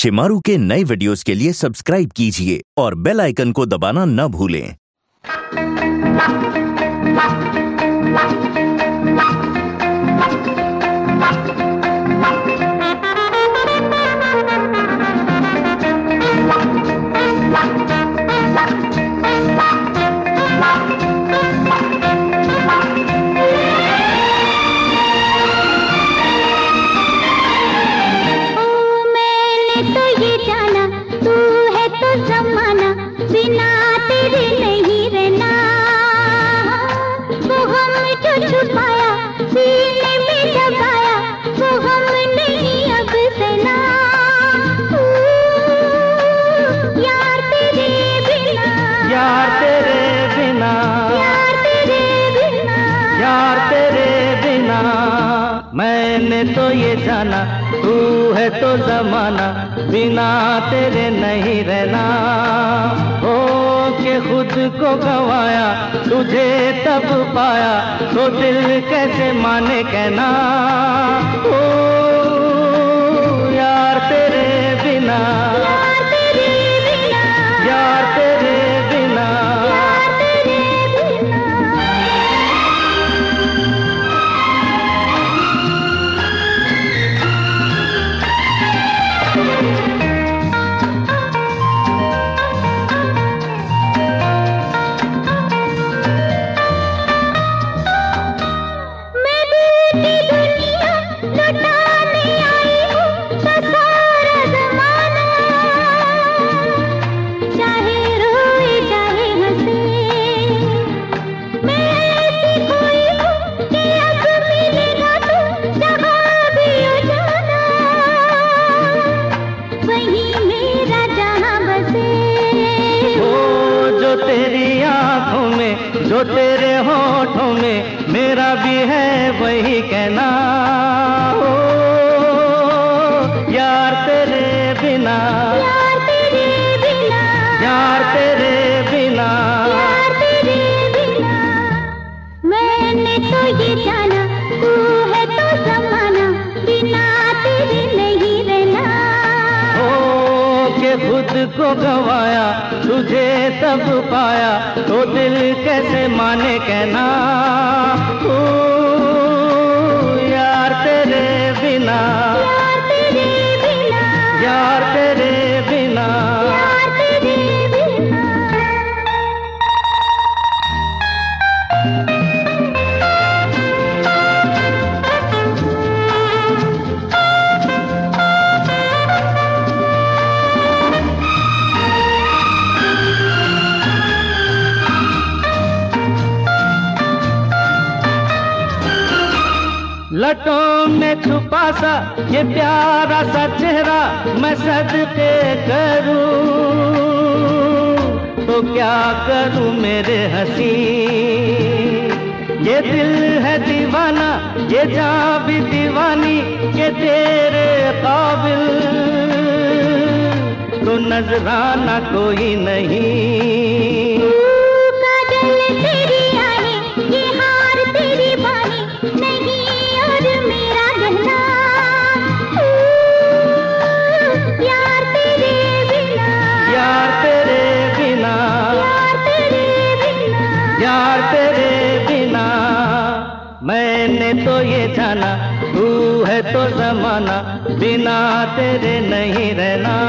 शिमारू के नए वीडियोस के लिए सब्सक्राइब कीजिए और बेल आइकन को दबाना न भूलें। जमाना बिना तेरे नहीं रहना, वो हम जो छुपाया सीने में दबाया, वो हम नहीं अब सहना। यार तेरे बिना, यार तेरे बिना, यार तेरे बिना, यार तेरे बिना। मैंने तो ये जाना तू है तो जमाना, बिना तेरे नहीं रहना। हो के खुद को गवाया, तुझे तब पाया, तो दिल कैसे माने कहना। ओ यार तेरे बिना, यार तेरे बिना, यार तेरे बिना, यार तेरे बिना। तेरी आंखों में जो तेरे होठों में मेरा भी है वही कहना। ओ यार तेरे बिना, यार तेरे बिना, यार तेरे बिना, यार तेरे बिना। मैंने तो ये जाना तू है तो जमाना, बिना तेरे नहीं रहना। ओ के खुद को गवाया, तुझे तब पाया, तो दिल कैसे माने कहना। ओ यार तेरे बिना, यार तेरे बिना, यार तेरे बिना, यार तेरे बिना। लटों में छुपा सा ये प्यारा सा चेहरा मैं सदके करूं, तो क्या करूं मेरे हंसी। ये दिल है दीवाना, ये जान भी दीवानी, ये तेरे काबिल तो नजराना कोई नहीं। काजल तेरी आने, ये हार तेरी बानी, नहीं और मेरा गहना। यार तेरे बिना, यार तेरे बिना, यार तेरे बिना, यार तेरे बिना। मैंने तो ये जाना तू है तो जमाना, बिना तेरे नहीं रहना।